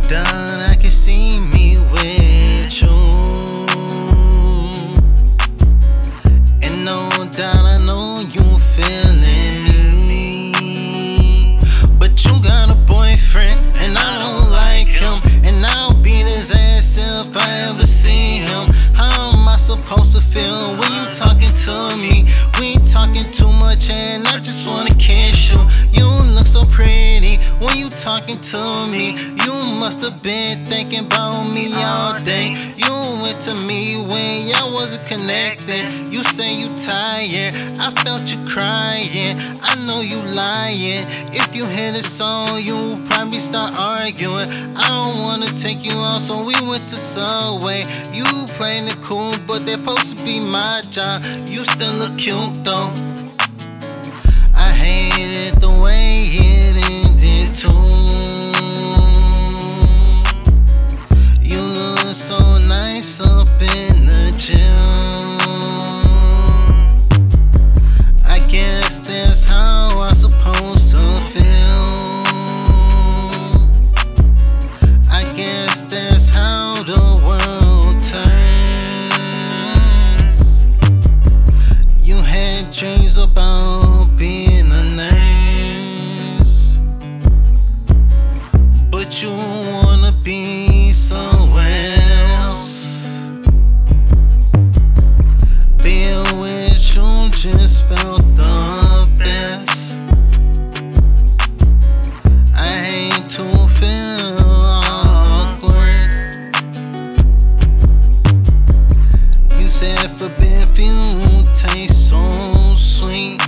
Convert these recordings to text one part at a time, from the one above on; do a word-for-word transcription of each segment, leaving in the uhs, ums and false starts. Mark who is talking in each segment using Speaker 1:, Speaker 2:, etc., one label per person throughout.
Speaker 1: down, I can see me with you. And no doubt, I know you feeling me. But you got a boyfriend, and I don't like him. And I'll beat his ass if I ever see him. How am I supposed to feel when you talking to me? We talking too much, and I just wanna kiss you. You look so pretty when you talking to me. You must have been thinking about me all day. You went to me when y'all wasn't connected. You say you tired, I felt you crying. I know you lying. If you hear this song, you probably start arguing. I don't wanna take you out, so we went to Subway. You playing it cool, but they're supposed to be my job. You still look cute though. I hated the way it ended too. You look so nice up in the gym. I guess that's how I'm supposed to feel. I guess that's how the world turns. You had dreams about being a nurse, but you wanna be somewhere else. Being with you just felt the best. I hate to feel awkward. You said forbidden you taste so sweet.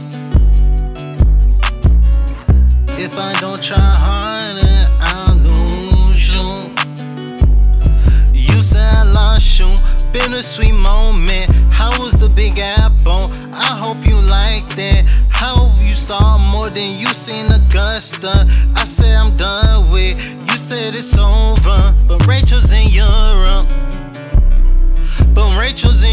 Speaker 1: If I don't try harder, I'll lose you. You said I lost you, bittersweet moment. How was the Big Apple? I hope you liked it. Hope you saw more than you seen Augusta. I said I'm done with. You said it's over, but Rachel's in Europe. But Rachel's in